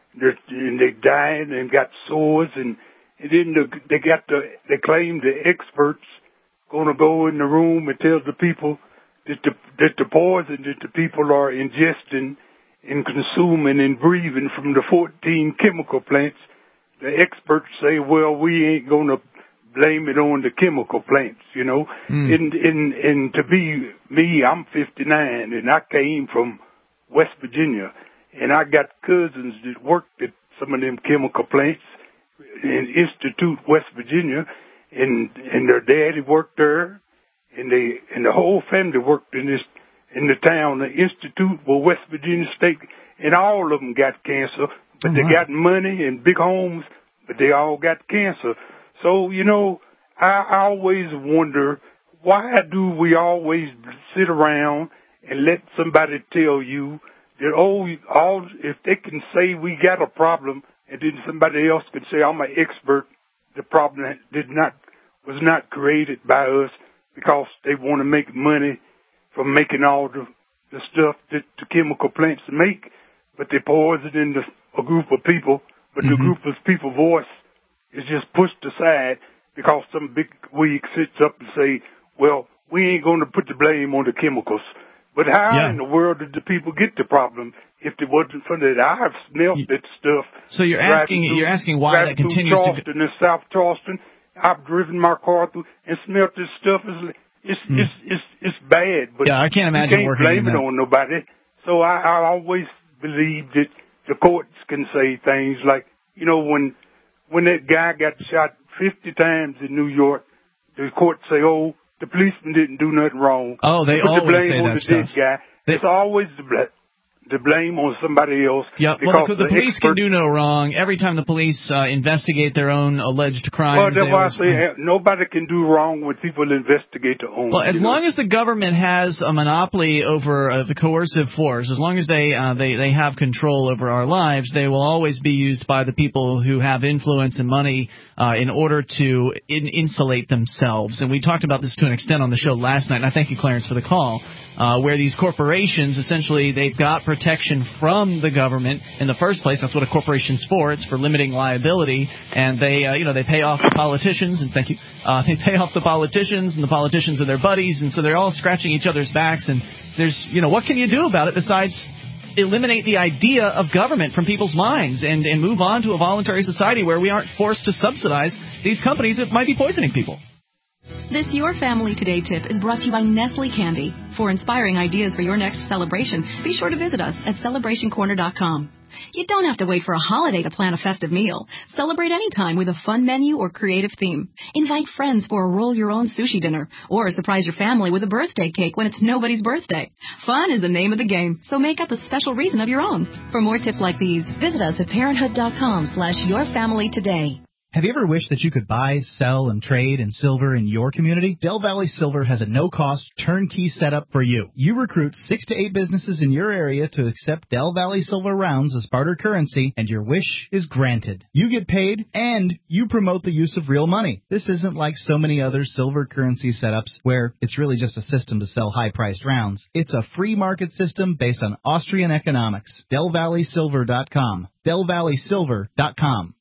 and they died and got sores, and, and then the, they got the, they claim the experts going to go in the room and tell the people that the, that the poison that the people are ingesting and consuming and breathing from the fourteen chemical plants, the experts say, well, we ain't going to blame it on the chemical plants, you know. Mm. And, and, and to be me, I'm fifty-nine, and I came from West Virginia, and I got cousins that worked at some of them chemical plants in Institute, West Virginia, and, and their daddy worked there, and they, and the whole family worked in this, in the town. The Institute was West Virginia State, and all of them got cancer, but oh, they wow. got money and big homes, but they all got cancer. So, you know, I, I always wonder, why do we always sit around and let somebody tell you that, oh, all, if they can say we got a problem, and then somebody else can say, I'm an expert, the problem did not, was not created by us because they want to make money from making all the, the stuff that the chemical plants make, but they poison in the, a group of people, but mm-hmm. the group of people voice is just pushed aside because some big wig sits up and say, well, we ain't going to put the blame on the chemicals. But how yeah. in the world did the people get the problem if it wasn't for that? I've smelled you, that stuff. So you're asking through, you're asking why that continues Charleston to go. In South Charleston, I've driven my car through and smelled this stuff. It's it's mm. it's, it's it's bad. But yeah, I can't imagine you can't working blame in it on nobody. So I, I always believe that the courts can say things like, you know, when when that guy got shot fifty times in New York, the court say, oh, the policeman didn't do nothing wrong. Oh, they put always the blame say on that the stuff. dead guy. They, it's always the blame. The blame on somebody else. Yeah, well, the, the police expert, can do no wrong. Every time the police uh, investigate their own alleged crimes, well, that's why I say always, nobody can do wrong when people investigate their own. Well, as know? long as the government has a monopoly over uh, the coercive force, as long as they uh, they they have control over our lives, they will always be used by the people who have influence and money uh, in order to in- insulate themselves. And we talked about this to an extent on the show last night. And I thank you, Clarence, for the call. Uh, where these corporations, essentially, they've got protection from the government in the first place. That's what a corporation's for. It's for limiting liability. And they, uh, you know, they pay off the politicians, and thank you, uh, they pay off the politicians, and the politicians are their buddies, and so they're all scratching each other's backs. And there's, you know, what can you do about it besides eliminate the idea of government from people's minds and, and move on to a voluntary society where we aren't forced to subsidize these companies that might be poisoning people? This Your Family Today tip is brought to you by Nestle Candy. For inspiring ideas for your next celebration, be sure to visit us at celebration corner dot com. You don't have to wait for a holiday to plan a festive meal. Celebrate anytime with a fun menu or creative theme. Invite friends for a roll-your-own sushi dinner, or surprise your family with a birthday cake when it's nobody's birthday. Fun is the name of the game, so make up a special reason of your own. For more tips like these, visit us at parenthood dot com slash your family today. Have you ever wished that you could buy, sell, and trade in silver in your community? Del Valley Silver has a no-cost, turnkey setup for you. You recruit six to eight businesses in your area to accept Del Valley Silver rounds as barter currency, and your wish is granted. You get paid, and you promote the use of real money. This isn't like so many other silver currency setups where it's really just a system to sell high-priced rounds. It's a free market system based on Austrian economics. del valley silver dot com. del valley silver dot com.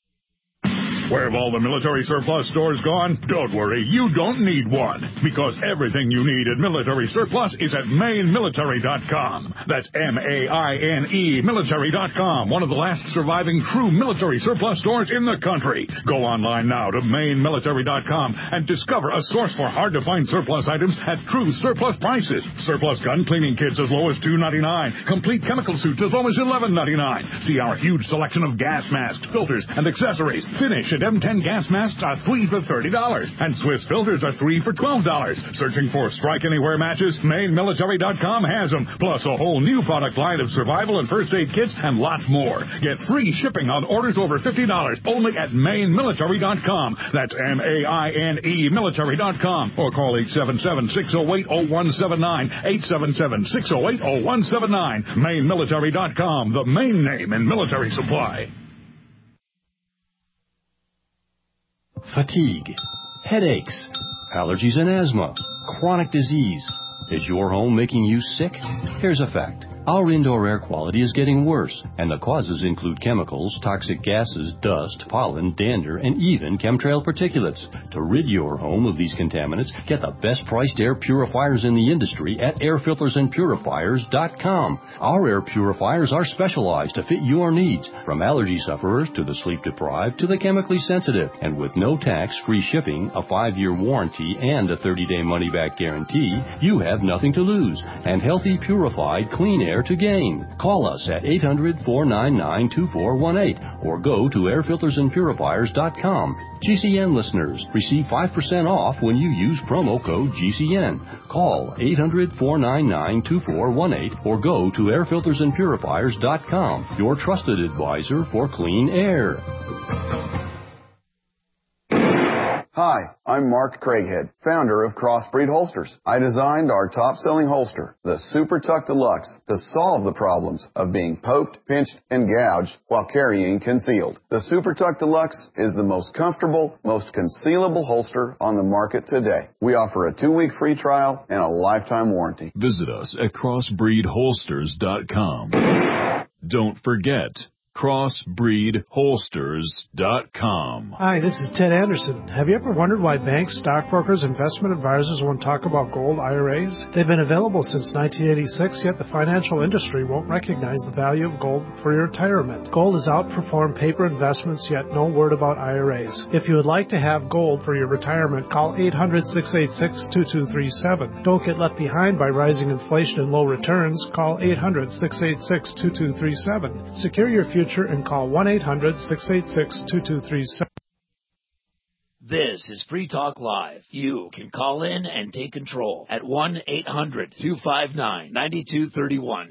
Where have all the military surplus stores gone? Don't worry, you don't need one, because everything you need at Military Surplus is at Maine Military dot com. That's M A I N E Military dot com, one of the last surviving true military surplus stores in the country. Go online now to Maine Military dot com and discover a source for hard-to-find surplus items at true surplus prices. Surplus gun cleaning kits as low as two dollars and ninety-nine cents. Complete chemical suits as low as eleven dollars and ninety-nine cents. See our huge selection of gas masks, filters, and accessories. Finish M ten gas masks are three for thirty dollars, and Swiss filters are three for twelve dollars. Searching for Strike Anywhere matches? Maine Military dot com has them, plus a whole new product line of survival and first aid kits and lots more. Get free shipping on orders over fifty dollars only at Maine Military dot com. That's M A I N E Military dot com, or call eight seven seven, six oh eight, oh one seven nine, eight seven seven, six oh eight, oh one seven nine. Maine Military dot com, the main name in military supply. Fatigue, headaches, allergies and asthma, chronic disease. Is your home making you sick? Here's a fact. Our indoor air quality is getting worse, and the causes include chemicals, toxic gases, dust, pollen, dander, and even chemtrail particulates. To rid your home of these contaminants, get the best-priced air purifiers in the industry at air filters and purifiers dot com. Our air purifiers are specialized to fit your needs, from allergy sufferers to the sleep-deprived to the chemically sensitive. And with no tax, free shipping, a five-year warranty, and a thirty-day money-back guarantee, you have nothing to lose, and healthy, purified, clean air to gain. Call us at eight hundred, four nine nine, two four one eight or go to air filters and purifiers dot com. G C N listeners receive five percent off when you use promo code G C N. Call eight hundred, four nine nine, two four one eight or go to air filters and purifiers dot com, your trusted advisor for clean air. Hi, I'm Mark Craighead, founder of Crossbreed Holsters. I designed our top-selling holster, the Super Tuck Deluxe, to solve the problems of being poked, pinched, and gouged while carrying concealed. The Super Tuck Deluxe is the most comfortable, most concealable holster on the market today. We offer a two-week free trial and a lifetime warranty. Visit us at crossbreed holsters dot com. Don't forget, crossbreed holsters dot com. Hi, this is Ted Anderson. Have you ever wondered why banks, stockbrokers, investment advisors won't talk about gold I R As? They've been available since nineteen eighty-six, yet the financial industry won't recognize the value of gold for your retirement. Gold has outperformed paper investments, yet no word about I R As. If you would like to have gold for your retirement, call eight hundred, six eight six, two two three seven. Don't get left behind by rising inflation and low returns. Call eight hundred, six eight six, two two three seven. Secure your future and call one eight hundred, six eight six, two two three seven. This is Free Talk Live. You can call in and take control at one eight hundred, two five nine, nine two three one.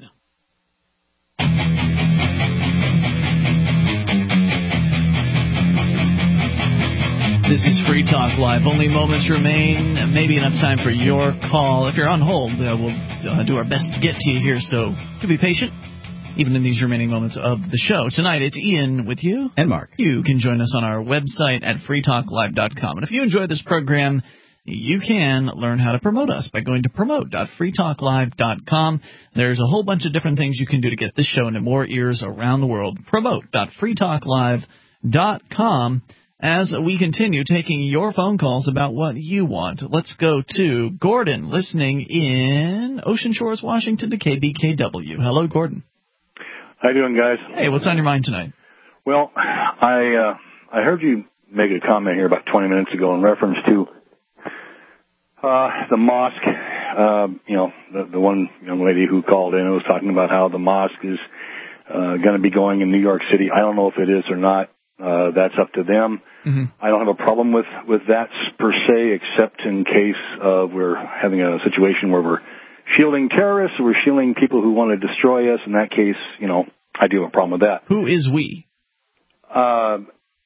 This is Free Talk Live. Only moments remain. Maybe enough time for your call. If you're on hold, uh, we'll uh, do our best to get to you here, so you be patient. Even in these remaining moments of the show. Tonight, it's Ian with you. And Mark. You can join us on our website at free talk live dot com. And if you enjoy this program, you can learn how to promote us by going to promote dot free talk live dot com. There's a whole bunch of different things you can do to get this show into more ears around the world. promote dot free talk live dot com. As we continue taking your phone calls about what you want, let's go to Gordon, listening in Ocean Shores, Washington, to K B K W. Hello, Gordon. How you doing, guys? Hey, what's on your mind tonight? Well, I uh, I heard you make a comment here about twenty minutes ago in reference to uh, the mosque. Uh, you know, the, the one young lady who called in and was talking about how the mosque is uh, going to be going in New York City. I don't know if it is or not. Uh, that's up to them. Mm-hmm. I don't have a problem with, with that per se, except in case uh, we're having a situation where we're shielding terrorists, or we're shielding people who want to destroy us. In that case, you know, I do have a problem with that. Who is we? Uh,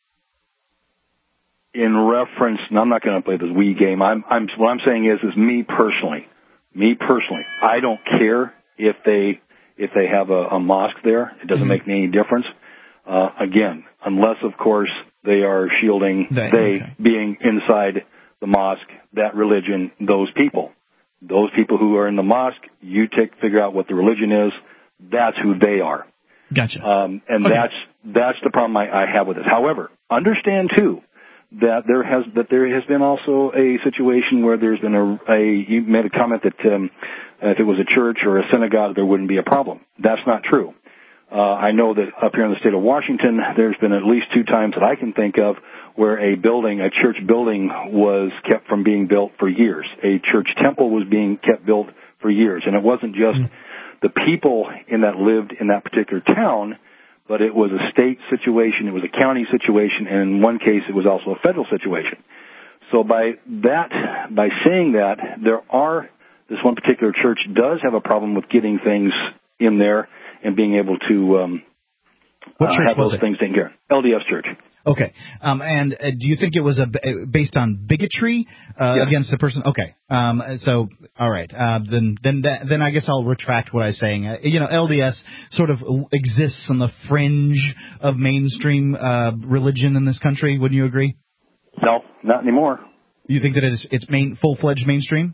in reference, and I'm not going to play this we game. I'm, I'm, what I'm saying is, is me personally, me personally, I don't care if they, if they have a, a mosque there. It doesn't mm-hmm. make me any difference. Uh, again, unless, of course, they are shielding, they, they okay. being inside the mosque, that religion, those people. Those people who are in the mosque, you take figure out what the religion is. That's who they are. Gotcha. Um, and okay. that's that's the problem I, I have with it. However, understand too that there has that there has been also a situation where there's been a, a you made a comment that um, if it was a church or a synagogue, there wouldn't be a problem. That's not true. Uh, I know that up here in the state of Washington, there's been at least two times that I can think of where a building, a church building, was kept from being built for years. A church temple was being kept built for years. And it wasn't just mm. the people in that lived in that particular town, but it was a state situation, it was a county situation, and in one case it was also a federal situation. So by that, by saying that, there are, this one particular church does have a problem with getting things in there and being able to um, what uh, church have was those it? things taken care of. L D S Church. Okay. Um, and uh, do you think it was a, based on bigotry uh, yeah. against the person? Okay. Um, so, all right. Uh, then, then, that, then I guess I'll retract what I'm saying. Uh, you know, L D S sort of exists on the fringe of mainstream uh, religion in this country. Wouldn't you agree? No, not anymore. You think that it's it's main full-fledged mainstream?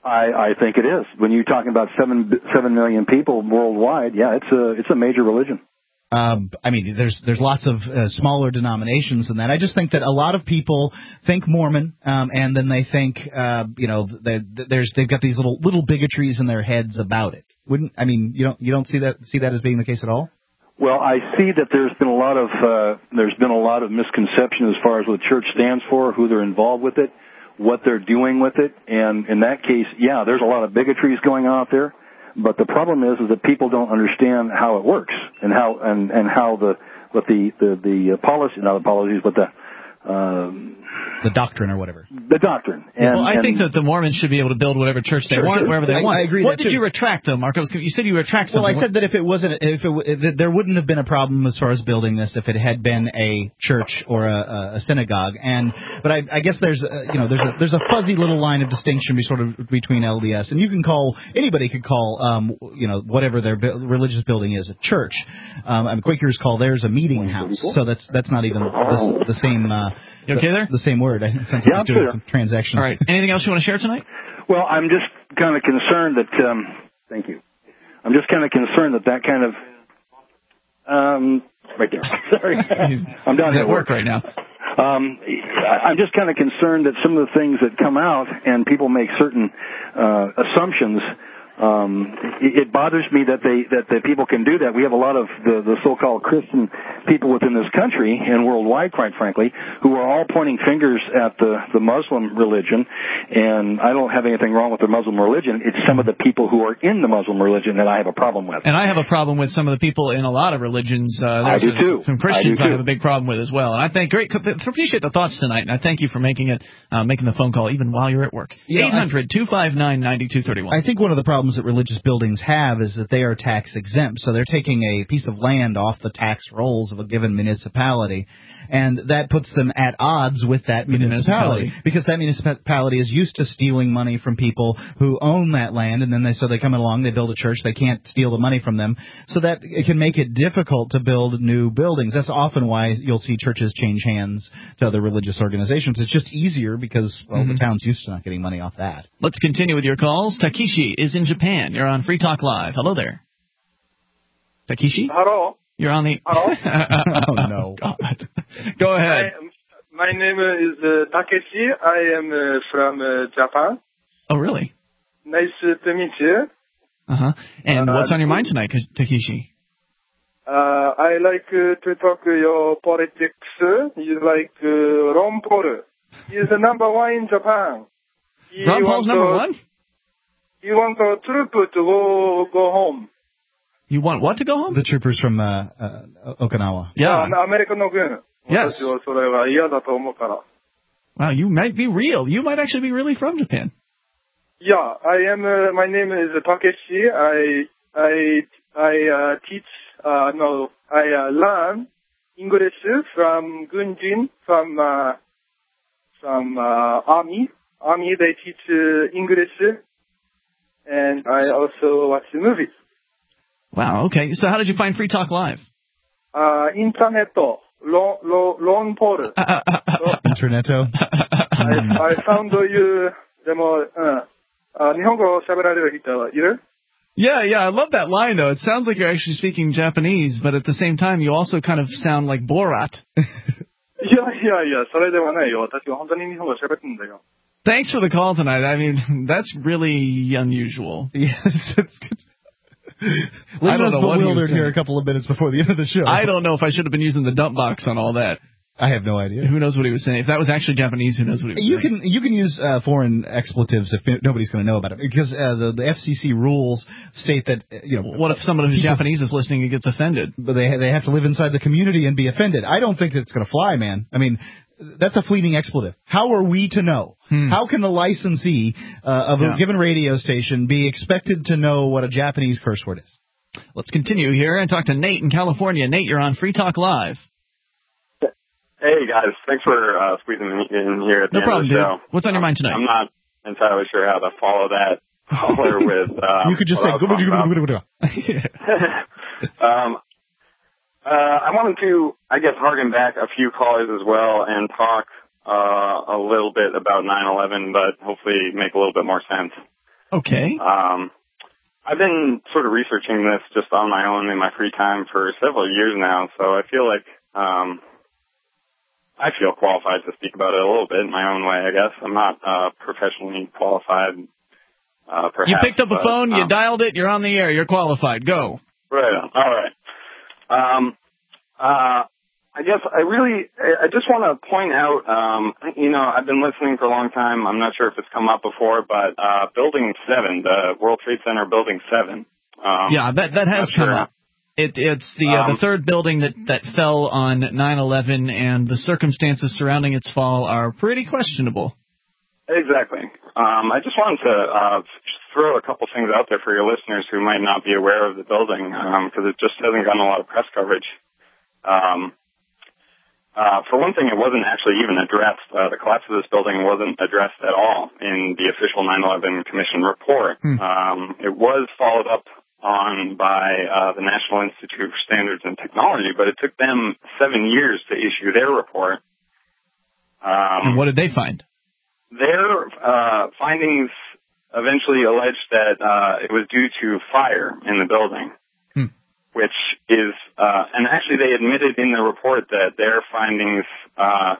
I, I think it is. When you're talking about seven seven million people worldwide, yeah, it's a it's a major religion. Um, I mean, there's there's lots of uh, smaller denominations than that. I just think that a lot of people think Mormon, um, and then they think, uh, you know, there's they've got these little little bigotries in their heads about it. Wouldn't I mean, you don't you don't see that see that as being the case at all? Well, I see that there's been a lot of uh, there's been a lot of misconception as far as what the church stands for, who they're involved with it, what they're doing with it, and in that case, yeah, there's a lot of bigotries going on out there. But the problem is, is that people don't understand how it works and how and, and how the what the the the policy, not the policies, but the um, the doctrine or whatever. The doctrine. And, well, I and think that the Mormons should be able to build whatever church they sure, want, sure. wherever they I, want. I agree. What that did too. you retract, though, Marcos? You said you retract something. Well, I said that if it wasn't, if it that there wouldn't have been a problem as far as building this if it had been a church or a, a synagogue. And but I, I guess there's a, you know there's a there's a fuzzy little line of distinction be sort of between L D S, and you can call anybody could call um you know whatever their religious building is a church. Um, and Quakers call theirs a meeting house, so that's that's not even the, the same. Uh, You okay there? The, the same word. I sense yeah, he's doing some transactions. All right. Anything else you want to share tonight? Well, I'm just kind of concerned that. Um, thank you. I'm just kind of concerned that that kind of. Um, right there. Sorry, I'm down He's at at work right now. Um, I'm just kind of concerned that some of the things that come out and people make certain uh, assumptions. Um, it, it bothers me that they that, that people can do that. We have a lot of the, the so-called Christian people within this country and worldwide, quite frankly, who are all pointing fingers at the, the Muslim religion. And I don't have anything wrong with the Muslim religion. It's some of the people who are in the Muslim religion that I have a problem with. And I have a problem with some of the people in a lot of religions. Uh, I do some, too. Some Christians I, do I have a big problem with as well. And I think great. Appreciate the thoughts tonight, and I thank you for making it, uh, making the phone call even while you're at work. eight hundred two five nine nine two three one. I think one of the problems that religious buildings have is that they are tax exempt, so they're taking a piece of land off the tax rolls of a given municipality, and that puts them at odds with that municipality, municipality because that municipality is used to stealing money from people who own that land, and then they so they come along, they build a church, they can't steal the money from them, so that it can make it difficult to build new buildings. That's often why you'll see churches change hands to other religious organizations. It's just easier because well, mm-hmm. the town's used to not getting money off that. Let's continue with your calls. Takeshi is in Japan. You're on Free Talk Live. Hello there. Takeshi? Hello. You're on the... Hello? Oh, no. God. Go ahead. I, my name is uh, Takeshi. I am uh, from uh, Japan. Oh, really? Nice to meet you. Uh-huh. And uh, what's on your mind tonight, Takeshi? Uh, I like uh, to talk your politics. You like uh, Ron Paul. He's the number one in Japan. He Ron Paul's number to, one? You want a troop to go go home. You want what to go home? The troopers from uh, uh, Okinawa. Yeah. American no gun. Yes. Wow, you might be real. You might actually be really from Japan. Yeah, I am. Uh, my name is Takeshi. I I I uh, teach. Uh, no, I uh, learn English from Gunjin, from uh, from uh, army. Army they teach uh, English, and I also watch movies. Wow. Okay. So how did you find Free Talk Live? Uh, internet. Ron, Ron, Ron Paul. Interneto. I, I found you. でも、うん。あ、日本語を喋られる人いる? Yeah, yeah, I love that line, though. It sounds like you're actually speaking Japanese, but at the same time, you also kind of sound like Borat. いやいやいや、それではないよ。私は本当に日本語喋ってんだよ。 Thanks for the call tonight. I mean, that's really unusual. Yes, it's good. Leave us bewildered here a couple of minutes before the end of the show. I don't know if I should have been using the dump box on all that. I have no idea. Who knows what he was saying? If that was actually Japanese, who knows what he was you saying? Can, you can use uh, foreign expletives if nobody's going to know about it, because uh, the, the F C C rules state that, uh, you know... What if someone who's people, Japanese is listening and gets offended? But they, they have to live inside the community and be offended. I don't think that's going to fly, man. I mean... That's a fleeting expletive. How are we to know? Hmm. How can the licensee uh, of yeah. a given radio station be expected to know what a Japanese curse word is? Let's continue here and talk to Nate in California. Nate, you're on Free Talk Live. Hey, guys. Thanks for uh, squeezing me in here at the no end problem, of the show. Dude. What's on your mind tonight? I'm not entirely sure how to follow that caller with... Um, you could just say... um, Uh, I wanted to, I guess, harken back a few callers as well and talk uh, a little bit about nine eleven, but hopefully make a little bit more sense. Okay. Um, I've been sort of researching this just on my own in my free time for several years now, so I feel like um, I feel qualified to speak about it a little bit in my own way, I guess. I'm not uh, professionally qualified, uh, perhaps. You picked up a but, phone, um, you dialed it, you're on the air, you're qualified. Go. Right on. All right. Um, uh, I guess I really, I just want to point out, um, you know, I've been listening for a long time. I'm not sure if it's come up before, but uh, Building seven, the World Trade Center Building seven. Um, yeah, that that has come sure. up. It, it's the uh, Um, the third building that, that fell on nine eleven, and the circumstances surrounding its fall are pretty questionable. Exactly. Um, I just wanted to uh, throw a couple things out there for your listeners who might not be aware of the building, because it just hasn't gotten a lot of press coverage. Um, uh, for one thing, it wasn't actually even addressed. Uh, the collapse of this building wasn't addressed at all in the official nine eleven Commission report. Hmm. Um, it was followed up on by uh, the National Institute for Standards and Technology, but it took them seven years to issue their report. Um, and what did they find? Their uh, findings eventually alleged that uh, it was due to fire in the building, hmm. which is, uh, and actually they admitted in the report that their findings uh,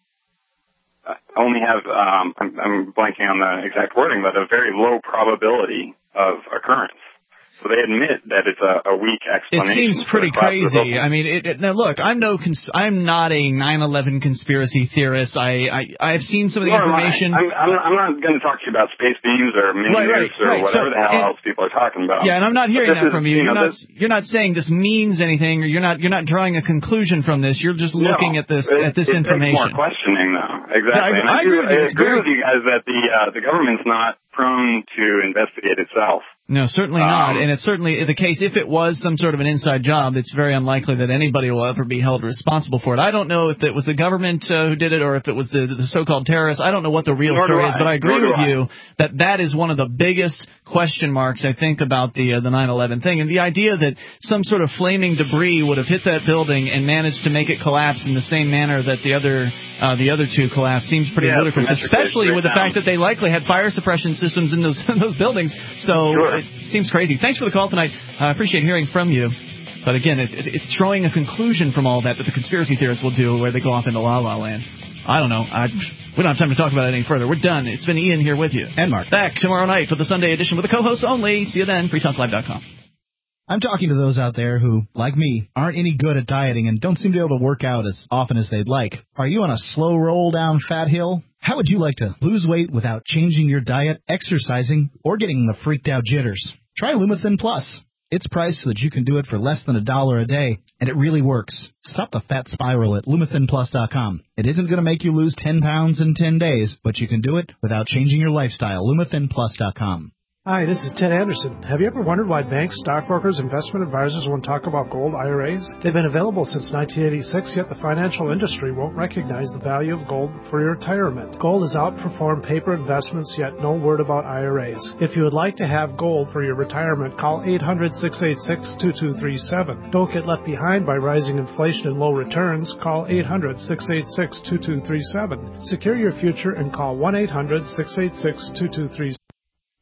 only have, um, I'm, I'm blanking on the exact wording, but a very low probability of occurrence. So they admit that it's a, a weak explanation. It seems pretty crazy. I mean, it, it, now look, I'm no, cons- I'm not a nine eleven conspiracy theorist. I, I, I've seen some of the Nor am I. information. I'm, I'm, I'm not going to talk to you about space beams or mini Right, right, nukes or right. whatever So, the hell and- else people are talking about. Yeah, and I'm not hearing But that this from is, you. you You're know, not, this, you're not saying this means anything, or you're not, you're not drawing a conclusion from this. You're just looking no, at this, it, at this it information. Takes more questioning, though. Exactly. Yeah, I- and I I, agree do, with you. I It's agree very- with you guys that the uh, the government's not prone to investigate itself. No, certainly Um, not. And it's certainly the case. If it was some sort of an inside job, it's very unlikely that anybody will ever be held responsible for it. I don't know if it was the government uh, who did it or if it was the, the so-called terrorists. I don't know what the real Nor do story I. is, but I agree Nor do with I. you that that is one of the biggest question marks, I think, about the uh, the nine eleven thing. And the idea that some sort of flaming debris would have hit that building and managed to make it collapse in the same manner that the other uh, the other two collapsed seems pretty Yeah, ludicrous, symmetrically especially with the breakdown. fact that they likely had fire suppression systems in those in those buildings. So Sure. it seems crazy. Thanks for the call tonight. I uh, appreciate hearing from you. But again, it, it, it's drawing a conclusion from all that that the conspiracy theorists will do where they go off into la-la land. I don't know. I, we don't have time to talk about it any further. We're done. It's been Ian here with you. And Mark. Back tomorrow night for the Sunday edition with the co-hosts only. See you then. free talk live dot com. I'm talking to those out there who, like me, aren't any good at dieting and don't seem to be able to work out as often as they'd like. Are you on a slow roll down fat hill? How would you like to lose weight without changing your diet, exercising, or getting the freaked out jitters? Try Lumithin Plus. It's priced so that you can do it for less than a dollar a day, and it really works. Stop the fat spiral at Lumithin Plus dot com. It isn't going to make you lose ten pounds in ten days, but you can do it without changing your lifestyle. Lumithin Plus dot com. Hi, this is Ted Anderson. Have you ever wondered why banks, stockbrokers, investment advisors won't talk about gold I R As? They've been available since nineteen eighty-six, yet the financial industry won't recognize the value of gold for your retirement. Gold has outperformed paper investments, yet no word about I R As. If you would like to have gold for your retirement, call eight hundred, six eight six, two two three seven. Don't get left behind by rising inflation and low returns. Call eight hundred, six eight six, two two three seven. Secure your future and call one eight hundred, six eight six, two two three seven.